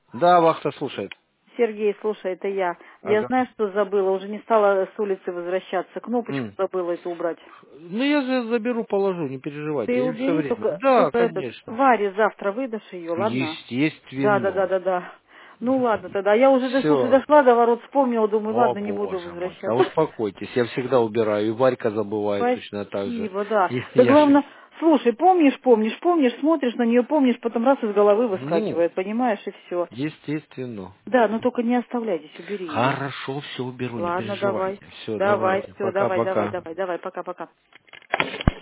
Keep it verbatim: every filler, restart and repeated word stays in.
Да, вахта слушает. Сергей, слушай, это я. Я Ага. знаю, что забыла, уже не стала с улицы возвращаться. Кнопочку М. забыла эту убрать. Ну, я за- заберу, положу, не переживайте, Ты я все убери, время. только, Да, только этот, конечно. Варе завтра выдашь ее, ладно? Да, да, да, Естественно. да, да. Ну ладно тогда. Я уже, до, слушай, Все. дошла до ворот, вспомнила, думаю, О, ладно, не буду боже мой. Да возвращаться. успокойтесь, я всегда убираю, и Варька забывает точно так же. Спасибо, да. Я, Да я же... главное, слушай, помнишь, помнишь, помнишь, смотришь на нее, помнишь, потом раз из головы Ну, выскакивает, понимаешь, и все. естественно. Да, но только не оставляй здесь, убери ее. Хорошо, все уберу, не Ладно, давай. переживайте. Все, Давай, давайте. все, давай, давай, Пока-пока. давай, давай, пока-пока.